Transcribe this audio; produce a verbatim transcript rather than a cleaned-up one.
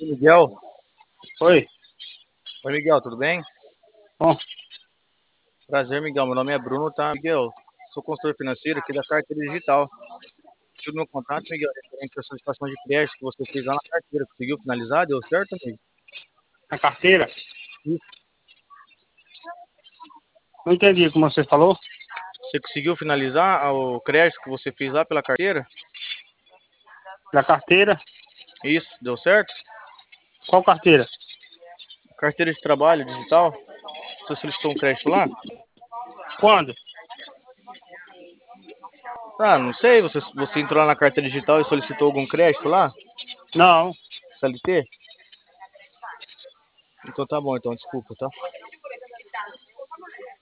Miguel. Oi. Oi, Miguel, tudo bem? Bom, Prazer, Miguel. Meu nome é Bruno, tá? Miguel, sou consultor financeiro aqui da Carteira Digital. Tive meu contato, Miguel, referente à solicitação de crédito que você fez lá na carteira. Conseguiu finalizar? Deu certo, amigo? a carteira? Isso. Não entendi como você falou. Você conseguiu finalizar o crédito que você fez lá pela carteira? Da carteira? Isso, deu certo? Qual carteira? Carteira de trabalho digital? Você solicitou um crédito lá? Quando? Ah, não sei. Você, você entrou lá na carteira digital e solicitou algum crédito lá? Não. C L T? Então tá bom, então desculpa, tá?